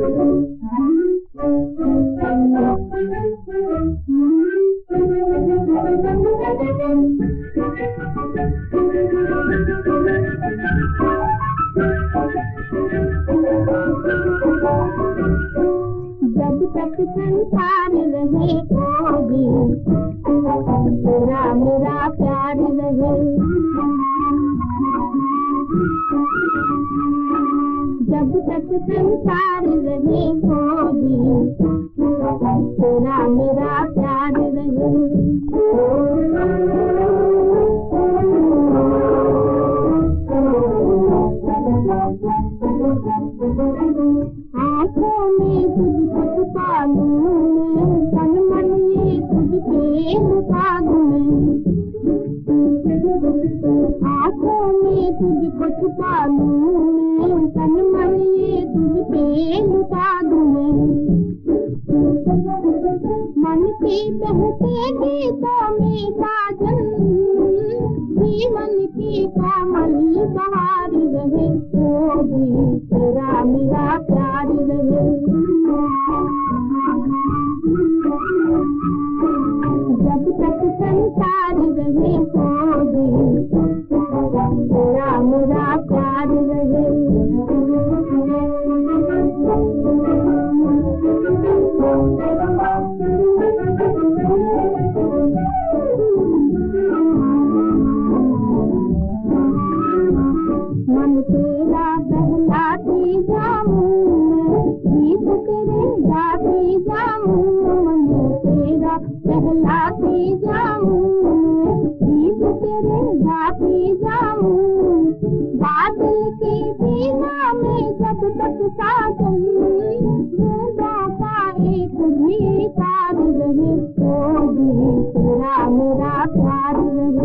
जब तक संसार रहे होगी तेरा मेरा प्यार रहे। जब तक संसार रहे होगी तेरा मेरा प्यार रहे। आँखों में तुझको छुपा लूं, तन मन ये तुझके लुका दूं। आँखों में तुझको छुपा लूं, तन मन ये तुझके लुका दूं। मन की बहते गीतों में साजन जीवन की कोमल बहार रहे होगी तेरा मेरा प्यार रहे। जब तक संसार रहे होगी तेरा मेरा प्यार रहे। मन तेरा बहलाती जाऊं, गीत तेरे गाती जाऊं। मन तेरा बहलाती जाऊं, गीत तेरे गाती जाऊं। बादल की सीमा में जब तक साजन बूंदों का एक भी तार रहे होगी तेरा मेरा प्यार रहे।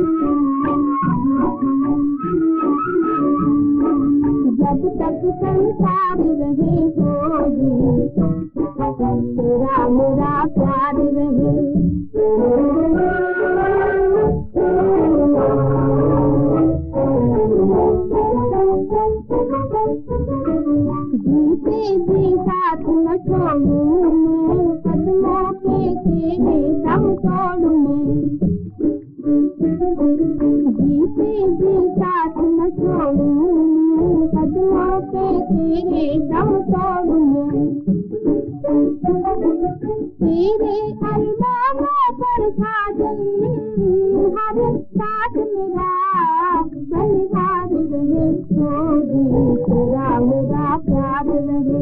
जब तक संसार रहे होगी तेरा मेरा प्यार रहे। जीते जी साथ न छोड़ूं मैं, कदमों के तेरे दम तोड़ूं मैं। जीते जी साथ न छोड़ूं मैं, कदमों के तेरे दम तोड़ूं मैं। तेरे अरमानों पर साजन हर साथ मेरा बलिहार रहे होगी तेरा मेरा प्यार रहे।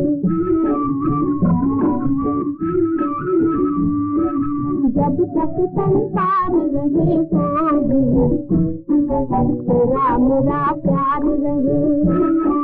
जब तक संसार रहे होगी तेरा मेरा प्यार रहे।